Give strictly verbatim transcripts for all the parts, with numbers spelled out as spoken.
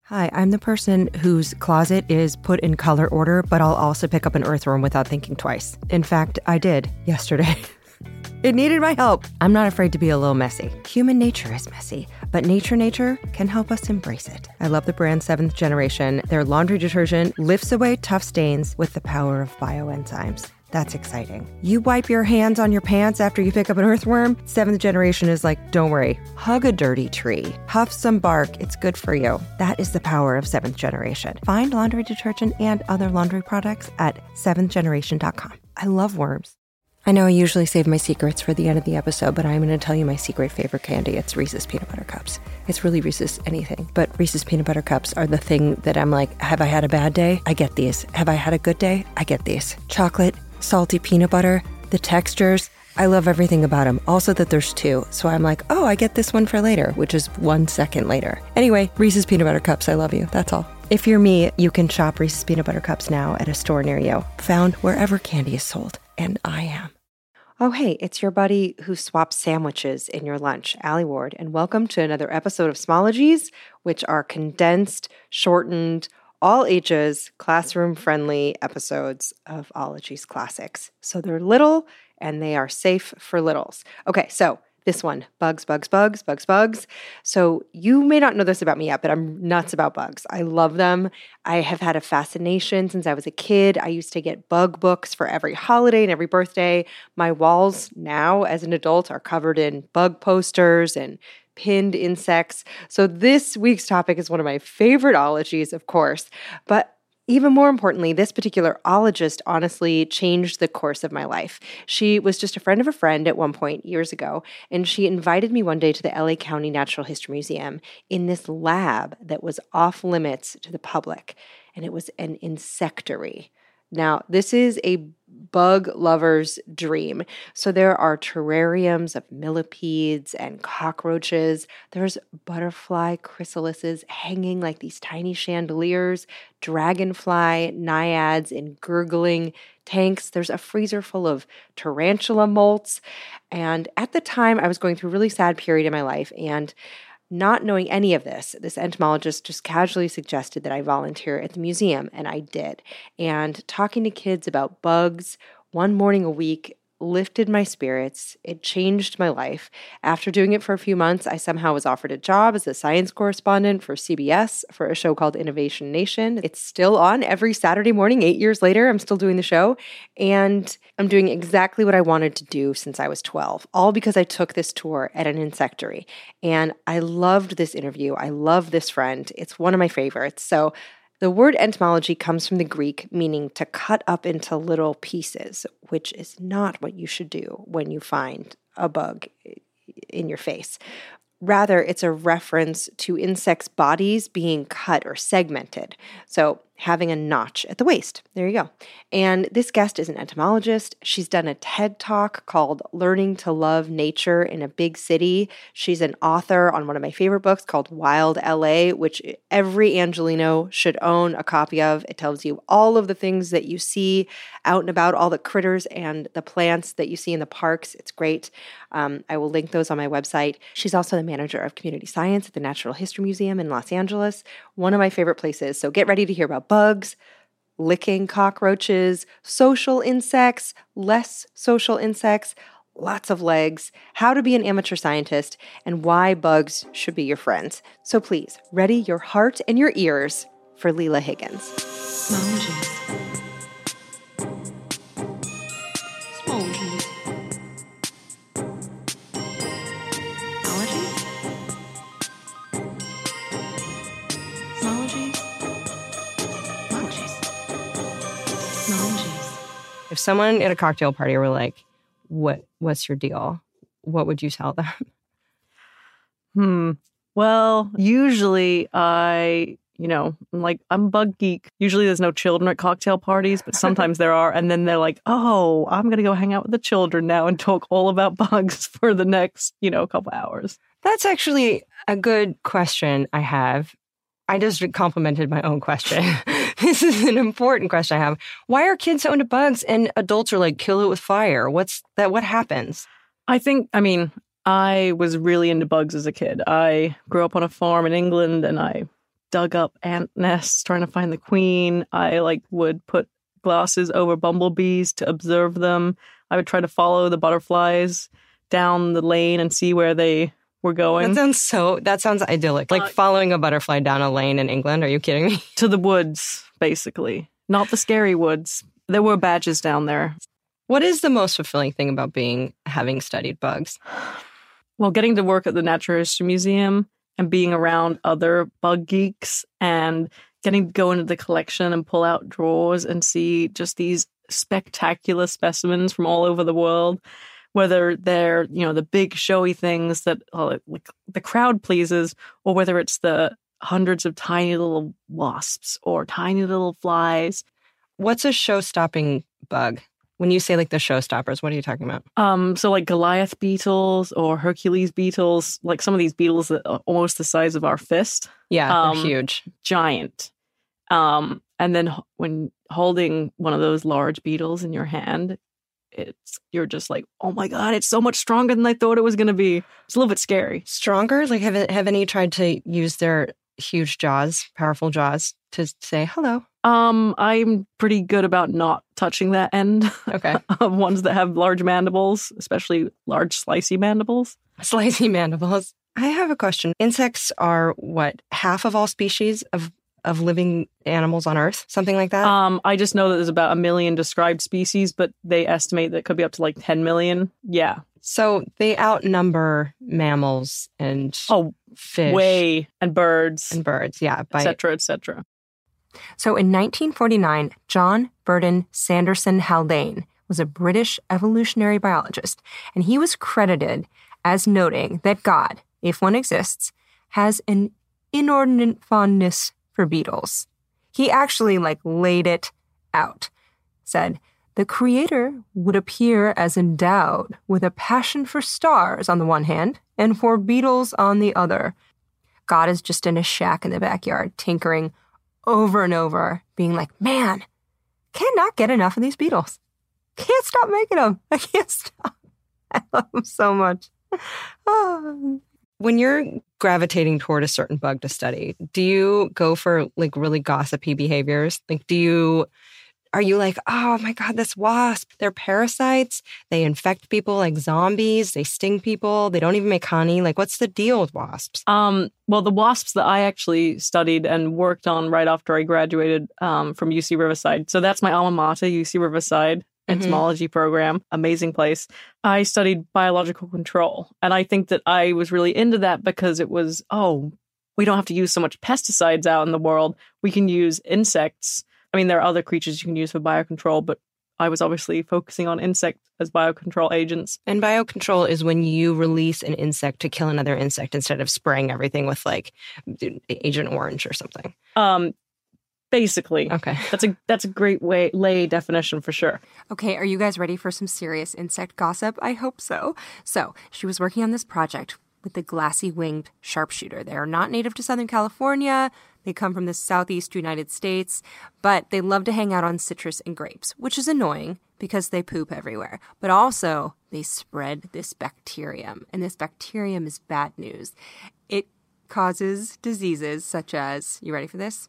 Hi, I'm the person whose closet is put in color order, but I'll also pick up an earthworm without thinking twice. In fact, I did yesterday. It needed my help. I'm not afraid to be a little messy. Human nature is messy, but Nature Nature can help us embrace it. I love the brand Seventh Generation. Their laundry detergent lifts away tough stains with the power of bioenzymes. That's exciting. You wipe your hands on your pants after you pick up an earthworm? Seventh Generation is like, don't worry, hug a dirty tree, huff some bark, it's good for you. That is the power of Seventh Generation. Find laundry detergent and other laundry products at seventh generation dot com. I love worms. I know I usually save my secrets for the end of the episode, but I'm going to tell you my secret favorite candy. It's Reese's Peanut Butter Cups. It's really Reese's anything, but Reese's Peanut Butter Cups are the thing that I'm like, have I had a bad day? I get these. Have I had a good day? I get these. Chocolate, salty peanut butter, the textures, I love everything about them. Also that there's two, so I'm like, oh, I get this one for later, which is one second later. Anyway, Reese's Peanut Butter Cups, I love you, that's all. If you're me, you can shop Reese's Peanut Butter Cups now at a store near you, found wherever candy is sold, and I am. Oh, hey, it's your buddy who swaps sandwiches in your lunch, Allie Ward, and welcome to another episode of Smologies, which are condensed, shortened, all ages, classroom-friendly episodes of Ologies Classics. So they're little, and they are safe for littles. Okay, so this one, bugs, bugs, bugs, bugs, bugs. So you may not know this about me yet, but I'm nuts about bugs. I love them. I have had a fascination since I was a kid. I used to get bug books for every holiday and every birthday. My walls now, as an adult, are covered in bug posters and pinned insects. So this week's topic is one of my favorite ologies, of course, but even more importantly, this particular ologist honestly changed the course of my life. She was just a friend of a friend at one point years ago, and she invited me one day to the L A County Natural History Museum in this lab that was off limits to the public, and it was an insectary. Now, this is a bug lover's dream. So there are terrariums of millipedes and cockroaches. There's butterfly chrysalises hanging like these tiny chandeliers, dragonfly naiads in gurgling tanks. There's a freezer full of tarantula molts. And at the time, I was going through a really sad period in my life, and not knowing any of this, this entomologist just casually suggested that I volunteer at the museum, and I did. And talking to kids about bugs one morning a week lifted my spirits. It changed my life. After doing it for a few months, I somehow was offered a job as a science correspondent for C B S for a show called Innovation Nation. It's still on every Saturday morning, eight years later. I'm still doing the show, and I'm doing exactly what I wanted to do since I was twelve, all because I took this tour at an insectary. And I loved this interview. I love this friend. It's one of my favorites. So the word entomology comes from the Greek, meaning to cut up into little pieces, which is not what you should do when you find a bug in your face. Rather, it's a reference to insects' bodies being cut or segmented. So having a notch at the waist. There you go. And this guest is an entomologist. She's done a TED Talk called Learning to Love Nature in a Big City. She's an author on one of my favorite books called Wild L A, which every Angelino should own a copy of. It tells you all of the things that you see out and about, all the critters and the plants that you see in the parks. It's great. Um, I will link those on my website. She's also the manager of community science at the Natural History Museum in Los Angeles, one of my favorite places. So get ready to hear about bugs, licking cockroaches, social insects, less social insects, lots of legs, how to be an amateur scientist, and why bugs should be your friends. So please, ready your heart and your ears for Leela Higgins. Smologies. Smologies. If someone at a cocktail party were like, what, what's your deal? What would you tell them? Hmm. Well, usually I, you know, I'm like, I'm a bug geek. Usually there's no children at cocktail parties, but sometimes there are. And then they're like, oh, I'm going to go hang out with the children now and talk all about bugs for the next, you know, couple hours. That's actually a good question I have. I just complimented my own question. This is an important question I have. Why are kids so into bugs and adults are like, kill it with fire? What's that? What happens? I think, I mean, I was really into bugs as a kid. I grew up on a farm in England and I dug up ant nests trying to find the queen. I like would put glasses over bumblebees to observe them. I would try to follow the butterflies down the lane and see where they were going. That sounds so, that sounds idyllic. Like uh, following a butterfly down a lane in England. Are you kidding me? To the woods, basically. Not the scary woods. There were badges down there. What is the most fulfilling thing about being, having studied bugs? Well, getting to work at the Natural History Museum and being around other bug geeks and getting to go into the collection and pull out drawers and see just these spectacular specimens from all over the world, whether they're, you know, the big showy things that uh, like the crowd pleases, or whether it's the hundreds of tiny little wasps or tiny little flies. What's a show-stopping bug? When you say like the showstoppers, what are you talking about? Um, so like Goliath beetles or Hercules beetles, like some of these beetles that are almost the size of our fist. Yeah, um, they're huge. Giant. Um, and then h- when holding one of those large beetles in your hand, it's you're just like, oh my God, it's so much stronger than I thought it was going to be. It's a little bit scary. Stronger? Like have, have any tried to use their huge jaws, powerful jaws, to say hello? Um, I'm pretty good about not touching that end. Okay. Of ones that have large mandibles, especially large slicey mandibles. Slicey mandibles. I have a question. Insects are what, half of all species of of living animals on Earth? Something like that? Um, I just know that there's about a million described species, but they estimate that it could be up to like ten million. Yeah. So they outnumber mammals and oh, fish. Way. And birds. And birds, yeah. Et cetera, et cetera. So in nineteen forty-nine, John Burton Sanderson Haldane was a British evolutionary biologist, and he was credited as noting that God, if one exists, has an inordinate fondness for beetles. He actually, like, laid it out. Said, the creator would appear as endowed with a passion for stars on the one hand and for beetles on the other. God is just in a shack in the backyard, tinkering over and over, being like, man, cannot get enough of these beetles. Can't stop making them. I can't stop. I love them so much. Oh. When you're gravitating toward a certain bug to study, do you go for like really gossipy behaviors? Like, do you, are you like, oh my God, this wasp, they're parasites. They infect people like zombies. They sting people. They don't even make honey. Like, what's the deal with wasps? Um, well, the wasps that I actually studied and worked on right after I graduated um, from U C Riverside. So that's my alma mater, U C Riverside. Entomology mm-hmm. program, amazing place. I studied biological control. And I think that I was really into that because it was, oh, we don't have to use so much pesticides out in the world. We can use insects. I mean, there are other creatures you can use for biocontrol, but I was obviously focusing on insects as biocontrol agents. And biocontrol is when you release an insect to kill another insect instead of spraying everything with like Agent Orange or something. Um, Basically. Okay. That's a that's a great way lay definition for sure. Okay, are you guys ready for some serious insect gossip? I hope so. So, she was working on this project with the glassy-winged sharpshooter. They are not native to Southern California. They come from the southeast United States, but they love to hang out on citrus and grapes, which is annoying because they poop everywhere. But also, they spread this bacterium, and this bacterium is bad news. It causes diseases such as, you ready for this?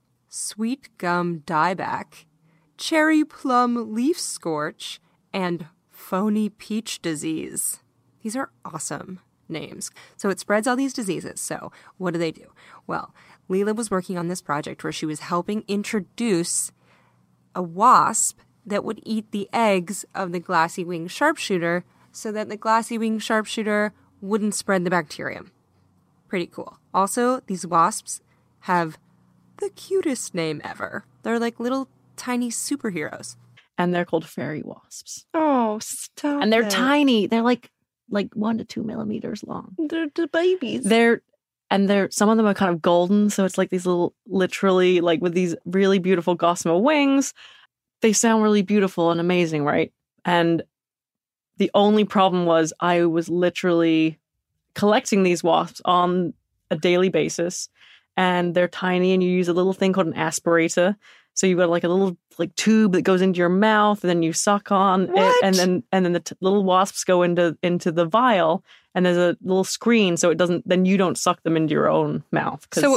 Sweet gum dieback, cherry plum leaf scorch, and phony peach disease. These are awesome names. So it spreads all these diseases. So what do they do? Well, Leela was working on this project where she was helping introduce a wasp that would eat the eggs of the glassy-winged sharpshooter so that the glassy-winged sharpshooter wouldn't spread the bacterium. Pretty cool. Also, these wasps have the cutest name ever. They're like little tiny superheroes. And they're called fairy wasps. Oh, stop And they're it. tiny. They're like like one to two millimeters long. They're the babies. They're and they're some of them are kind of golden, so it's like these little literally like with these really beautiful gossamer wings. They sound really beautiful and amazing, right? And the only problem was I was literally collecting these wasps on a daily basis. And they're tiny, and you use a little thing called an aspirator. So you've got like a little like tube that goes into your mouth, and then you suck on what? it, and then and then the t- little wasps go into into the vial, and there's a little screen, so it doesn't. Then you don't suck them into your own mouth. So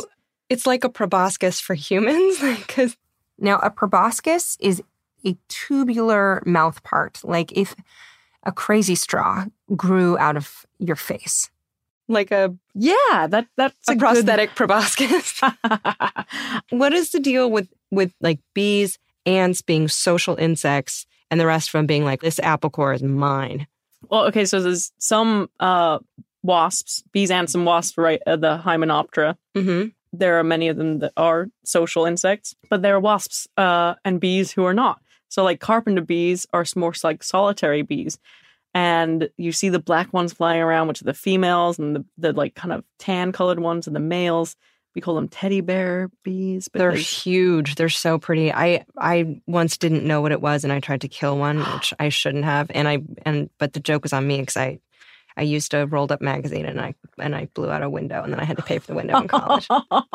It's like a proboscis for humans? Because Now, a proboscis is a tubular mouth part, like if a crazy straw grew out of your face. like a, Yeah, that that's a, a, prosthetic proboscis. good... What is the deal with, with like bees, ants being social insects, and the rest of them being like, this apple core is mine? Well, okay, so there's some uh, wasps, bees, ants, and wasps, right? Uh, the Hymenoptera. Mm-hmm. There are many of them that are social insects, but there are wasps uh, and bees who are not. So, like carpenter bees are more like solitary bees, and you see the black ones flying around, which are the females, and the, the like kind of tan colored ones are the males. We call them teddy bear bees. They're huge. They're so pretty. I I once didn't know what it was, and I tried to kill one, which I shouldn't have. And I and but the joke was on me because I I used a rolled up magazine and I and I blew out a window, and then I had to pay for the window in college.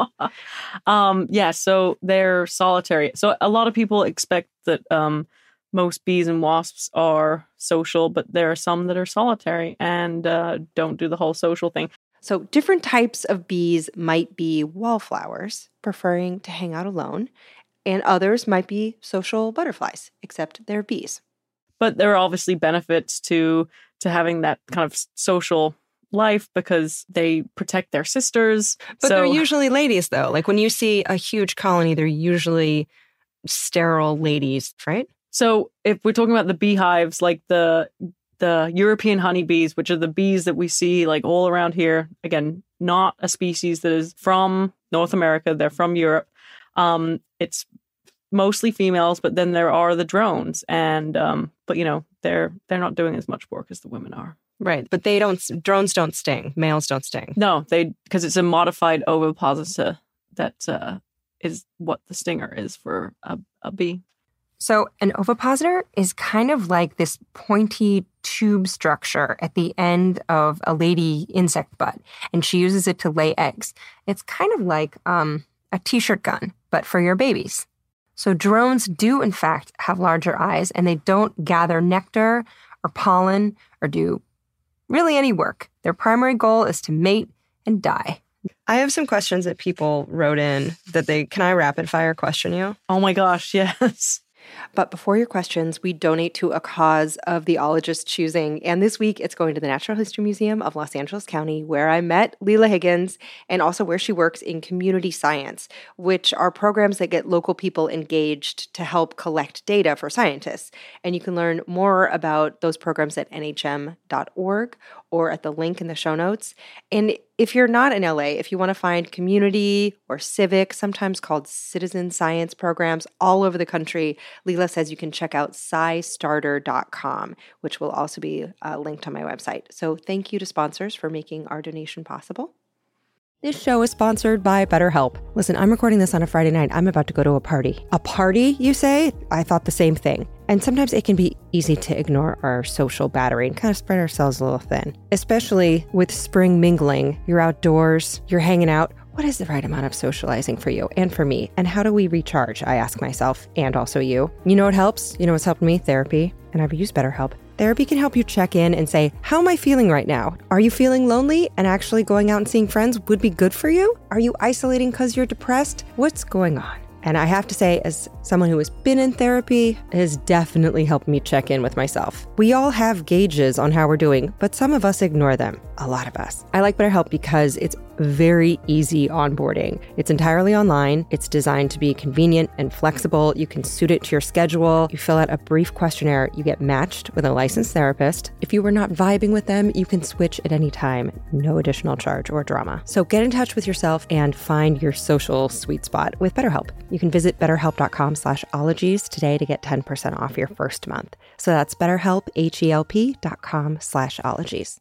um, yeah, so they're solitary. So a lot of people expect that um, most bees and wasps are social, but there are some that are solitary and uh, don't do the whole social thing. So different types of bees might be wallflowers, preferring to hang out alone, and others might be social butterflies, except they're bees. But there are obviously benefits to to having that kind of social life because they protect their sisters. But so, they're usually ladies, though. Like when you see a huge colony, they're usually sterile ladies, right? So if we're talking about the beehives, like the the European honeybees, which are the bees that we see like all around here, again, not a species that is from North America, they're from Europe. Um, it's mostly females, but then there are the drones, and um, but you know they're they're not doing as much work as the women are. Right, but they don't. Drones don't sting. Males don't sting. No, they because it's a modified ovipositor that uh, is what the stinger is for a, a bee. So an ovipositor is kind of like this pointy tube structure at the end of a lady insect butt, and she uses it to lay eggs. It's kind of like um, a t-shirt gun, but for your babies. So drones do, in fact, have larger eyes, and they don't gather nectar or pollen or do really any work. Their primary goal is to mate and die. I have some questions that people wrote in that they, can I rapid fire question you? Oh my gosh, yes. But before your questions, we donate to a cause of the ologist's choosing. And this week, it's going to the Natural History Museum of Los Angeles County, where I met Leela Higgins, and also where she works in community science, which are programs that get local people engaged to help collect data for scientists. And you can learn more about those programs at N H M dot org or at the link in the show notes. And if you're not in L A, if you want to find community or civic, sometimes called citizen science programs all over the country, Leela says you can check out sci starter dot com, which will also be uh, linked on my website. So thank you to sponsors for making our donation possible. This show is sponsored by BetterHelp. Listen, I'm recording this on a Friday night. I'm about to go to a party. A party, you say? I thought the same thing. And sometimes it can be easy to ignore our social battery and kind of spread ourselves a little thin. Especially with spring mingling. You're outdoors, you're hanging out. What is the right amount of socializing for you and for me? And how do we recharge, I ask myself, and also you. You know what helps? You know what's helped me? Therapy. And I've used BetterHelp. Therapy can help you check in and say, how am I feeling right now? Are you feeling lonely and actually going out and seeing friends would be good for you? Are you isolating because you're depressed? What's going on? And I have to say, as someone who has been in therapy, it has definitely helped me check in with myself. We all have gauges on how we're doing, but some of us ignore them. A lot of us. I like BetterHelp because it's very easy onboarding. It's entirely online. It's designed to be convenient and flexible. You can suit it to your schedule. You fill out a brief questionnaire. You get matched with a licensed therapist. If you were not vibing with them, you can switch at any time. No additional charge or drama. So get in touch with yourself and find your social sweet spot with BetterHelp. You can visit betterhelp.com slash ologies today to get ten percent off your first month. So that's betterhelp, H-E-L-P dot com slash ologies.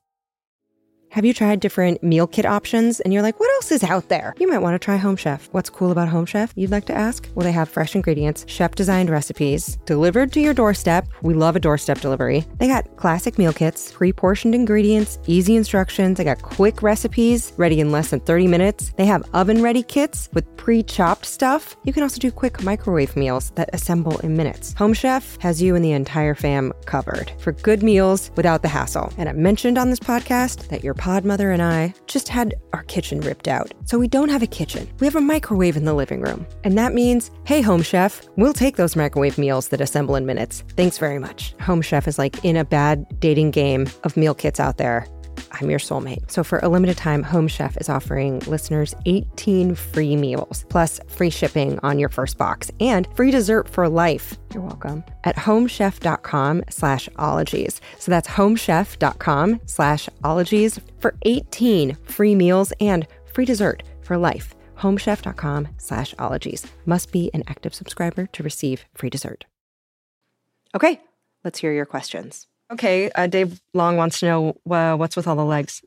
Have you tried different meal kit options and you're like, what else is out there? You might want to try Home Chef. What's cool about Home Chef, you'd like to ask? Well, they have fresh ingredients, chef-designed recipes, delivered to your doorstep. We love a doorstep delivery. They got classic meal kits, pre-portioned ingredients, easy instructions. They got quick recipes, ready in less than thirty minutes. They have oven-ready kits with pre-chopped stuff. You can also do quick microwave meals that assemble in minutes. Home Chef has you and the entire fam covered for good meals without the hassle. And I mentioned on this podcast that your pod mother and I just had our kitchen ripped out. So we don't have a kitchen. We have a microwave in the living room. And that means, hey, Home Chef, we'll take those microwave meals that assemble in minutes. Thanks very much. Home Chef is like in a bad dating game of meal kits out there. I'm your soulmate. So for a limited time, Home Chef is offering listeners eighteen free meals, plus free shipping on your first box and free dessert for life. You're welcome. At homechef.com slash ologies. So that's homechef.com slash ologies for eighteen free meals and free dessert for life. homechef.com slash ologies. Must be an active subscriber to receive free dessert. Okay, let's hear your questions. Okay, uh, Dave Long wants to know uh, what's with all the legs.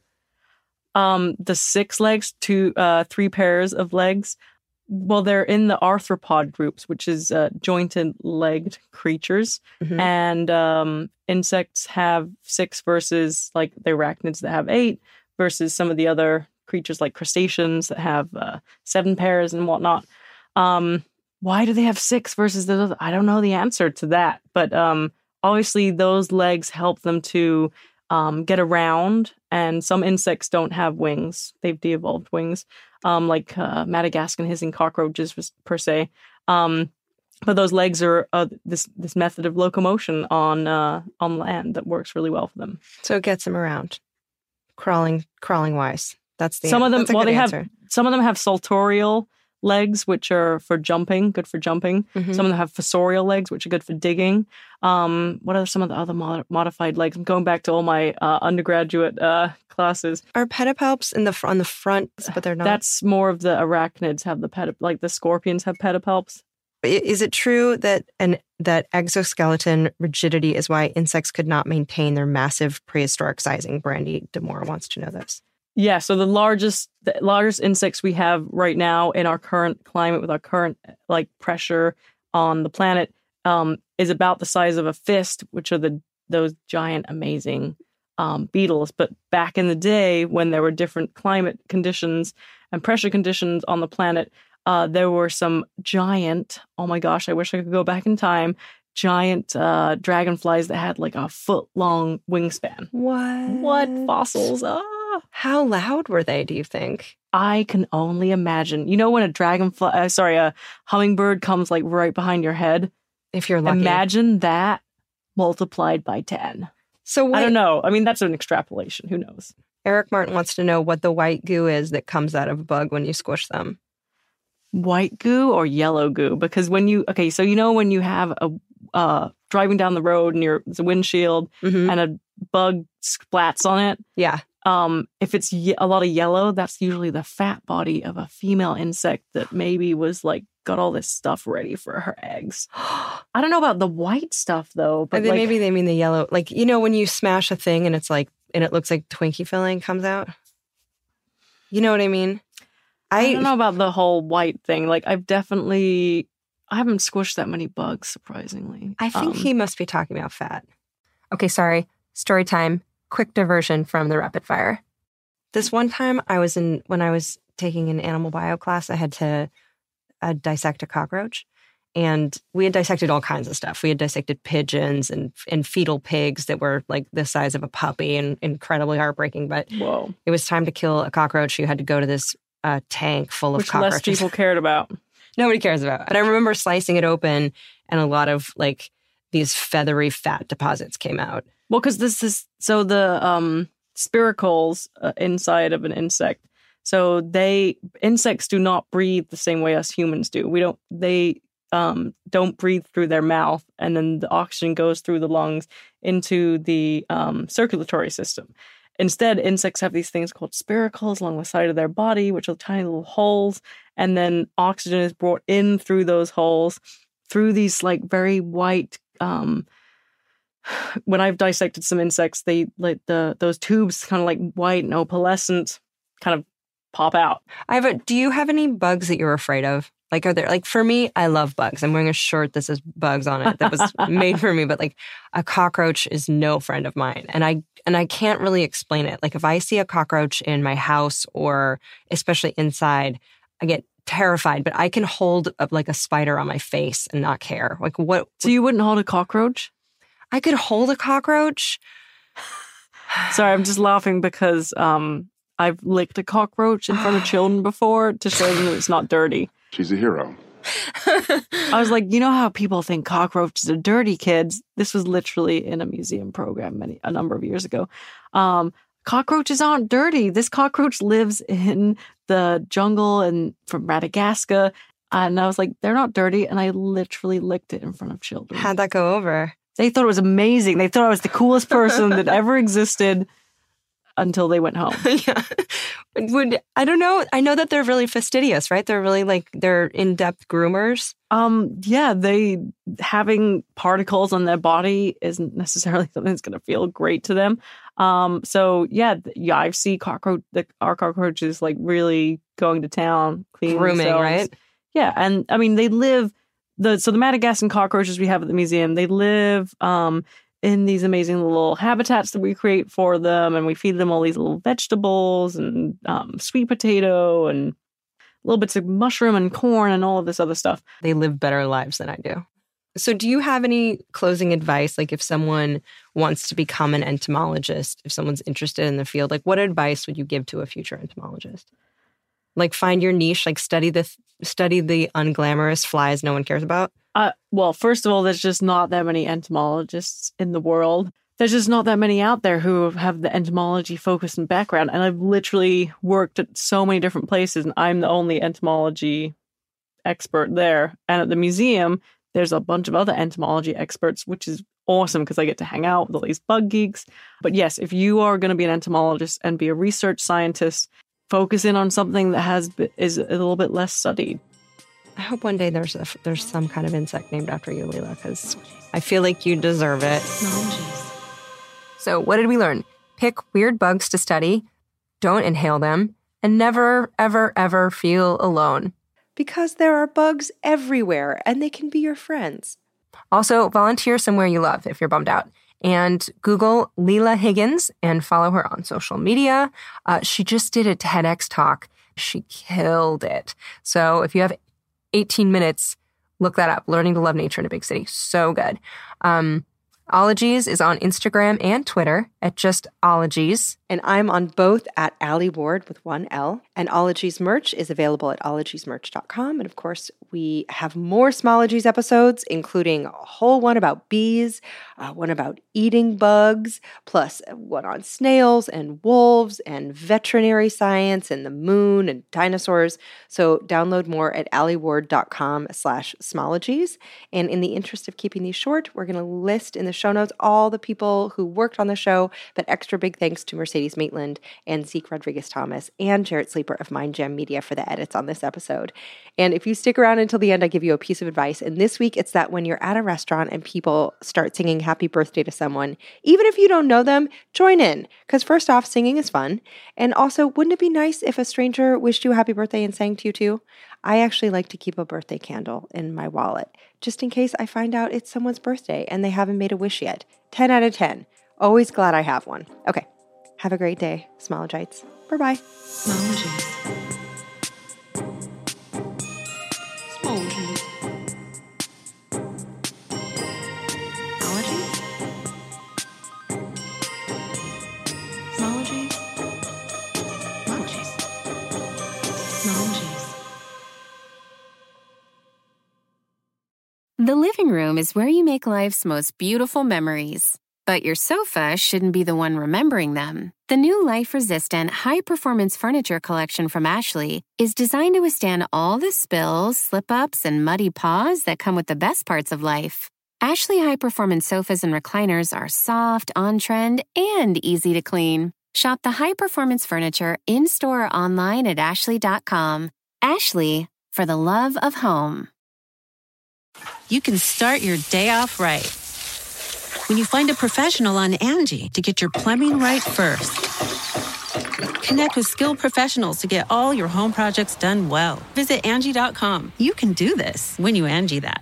Um, the six legs, two, uh, three pairs of legs. Well, they're in the arthropod groups, which is uh, jointed-legged creatures, mm-hmm. and um, insects have six versus like the arachnids that have eight, versus some of the other creatures like crustaceans that have uh, seven pairs and whatnot. Um, why do they have six versus the other? I don't know the answer to that, but um. Obviously, those legs help them to um, get around, and some insects don't have wings. They've de-evolved wings, um, like uh, Madagascan hissing cockroaches, per se. Um, but those legs are uh, this this method of locomotion on uh, on land that works really well for them. So it gets them around, crawling crawling wise. That's the some of them. That's a well, good they answer. have some of them have saltorial legs, which are for jumping, good for jumping. Mm-hmm. Some of them have fossorial legs, which are good for digging. Um, what are some of the other mod- modified legs? I'm going back to all my uh, undergraduate uh, classes. Are pedipalps in the fr- on the front, but they're not? That's more of the arachnids have the pedip, like the scorpions have pedipalps. Is it true that an that exoskeleton rigidity is why insects could not maintain their massive prehistoric sizing? Brandy DeMore wants to know this. Yeah, so the largest the largest insects we have right now in our current climate with our current like pressure on the planet um, is about the size of a fist, which are the those giant, amazing um, beetles. But back in the day, when there were different climate conditions and pressure conditions on the planet, uh, there were some giant, oh my gosh, I wish I could go back in time, giant uh, dragonflies that had like a foot long wingspan. What? What fossils? Ah. How loud were they, do you think? I can only imagine. You know when a dragonfly, uh, sorry, a hummingbird comes like right behind your head? If you're lucky. Imagine that multiplied by ten. So wait, I don't know. I mean, that's an extrapolation. Who knows? Eric Martin wants to know what the white goo is that comes out of a bug when you squish them. White goo or yellow goo? Because when you, okay, so you know when you have a, uh, driving down the road and you're, it's a windshield mm-hmm. and a bug splats on it? Yeah. Um, if it's ye- a lot of yellow, that's usually the fat body of a female insect that maybe was like got all this stuff ready for her eggs. I don't know about the white stuff though, but like, maybe they mean the yellow. Like, you know, when you smash a thing and it's like, and it looks like Twinkie filling comes out. You know what I mean? I, I don't know about the whole white thing. Like, I've definitely, I haven't squished that many bugs, surprisingly. I think um, he must be talking about fat. Okay, sorry. Story time. Quick diversion from the rapid fire. This one time I was in, when I was taking an animal bio class, I had to uh, dissect a cockroach. And we had dissected all kinds of stuff. We had dissected pigeons and and fetal pigs that were like the size of a puppy and incredibly heartbreaking. But whoa. It was time to kill a cockroach. You had to go to this uh, tank full of Which cockroaches. less people cared about. Nobody cares about. And I remember slicing it open and a lot of like these feathery fat deposits came out. Well, because this is, so the um, spiracles uh, inside of an insect, so they, insects do not breathe the same way us humans do. We don't, they um, don't breathe through their mouth, and then the oxygen goes through the lungs into the um, circulatory system. Instead, insects have these things called spiracles along the side of their body, which are tiny little holes, and then oxygen is brought in through those holes, through these like very white, um, when I've dissected some insects, they like the those tubes kind of like white and opalescent kind of pop out. I have a, do you have any bugs that you're afraid of? Like, are there, like, for me, I love bugs. I'm wearing a shirt that says bugs on it that was made for me, but like a cockroach is no friend of mine. And I, and I can't really explain it. Like if I see a cockroach in my house or especially inside, I get terrified, but I can hold up like a spider on my face and not care. Like what? So you wouldn't hold a cockroach? I could hold a cockroach. Sorry, I'm just laughing because um, I've licked a cockroach in front of children before to show them that it's not dirty. She's a hero. I was like, you know how people think cockroaches are dirty, kids? This was literally in a museum program many a number of years ago. Um, cockroaches aren't dirty. This cockroach lives in the jungle and from Madagascar. And I was like, they're not dirty. And I literally licked it in front of children. How'd that go over? They thought it was amazing. They thought I was the coolest person that ever existed until they went home. Yeah. Would I don't know. I know that they're really fastidious, right? They're really like they're in-depth groomers. Um, yeah, they having particles on their body isn't necessarily something that's going to feel great to them. Um, so yeah, yeah, I see cockroach. The, our cockroaches like really going to town, cleaning grooming, themselves. right? Yeah, and I mean they live the so the Madagascan cockroaches we have at the museum. They live um. in these amazing little habitats that we create for them. And we feed them all these little vegetables and um, sweet potato and little bits of mushroom and corn and all of this other stuff. They live better lives than I do. So do you have any closing advice? Like if someone wants to become an entomologist, if someone's interested in the field, like what advice would you give to a future entomologist? Like find your niche, like study the study the unglamorous flies no one cares about? Uh, well, first of all, there's just not that many entomologists in the world. There's just not that many out there who have the entomology focus and background. And I've literally worked at so many different places, and I'm the only entomology expert there. And at the museum, there's a bunch of other entomology experts, which is awesome because I get to hang out with all these bug geeks. But yes, if you are going to be an entomologist and be a research scientist, focus in on something that has is a little bit less studied. I hope one day there's a, there's some kind of insect named after you, Leela, because I feel like you deserve it. Oh, so what did we learn? Pick weird bugs to study, don't inhale them, and never, ever, ever feel alone. Because there are bugs everywhere, and they can be your friends. Also, volunteer somewhere you love if you're bummed out. And Google Leela Higgins and follow her on social media. Uh, she just did a TEDx talk. She killed it. So if you have eighteen minutes, look that up. Learning to Love Nature in a Big City. So good. Um, Ologies is on Instagram and Twitter at just Ologies. And I'm on both at Allie Ward with one L. And Ologies merch is available at ologies merch dot com. And of course, we have more Smologies episodes, including a whole one about bees, uh, one about eating bugs, plus one on snails and wolves and veterinary science and the moon and dinosaurs. So download more at allie ward dot com slash Smologies. And in the interest of keeping these short, we're going to list in the show notes all the people who worked on the show, but extra big thanks to Mercedes Maitland and Zeke Rodriguez-Thomas and Jarrett Sleeper of Mind Jam Media for the edits on this episode. And if you stick around until the end, I give you a piece of advice. And this week, it's that when you're at a restaurant and people start singing happy birthday to someone, even if you don't know them, join in. Because first off, singing is fun. And also, wouldn't it be nice if a stranger wished you a happy birthday and sang to you too? I actually like to keep a birthday candle in my wallet, just in case I find out it's someone's birthday and they haven't made a wish yet. ten out of ten. Always glad I have one. Okay. Have a great day, Smologites. Bye-bye. Smologies. Smologies. Smologies? Smologies? Smologies. Smologies. The living room is where you make life's most beautiful memories. But your sofa shouldn't be the one remembering them. The new life-resistant, high-performance furniture collection from Ashley is designed to withstand all the spills, slip-ups, and muddy paws that come with the best parts of life. Ashley high-performance sofas and recliners are soft, on-trend, and easy to clean. Shop the high-performance furniture in-store or online at ashley dot com. Ashley, for the love of home. You can start your day off right when you find a professional on Angie to get your plumbing right first. Connect with skilled professionals to get all your home projects done well. Visit Angie dot com. You can do this when you Angie that.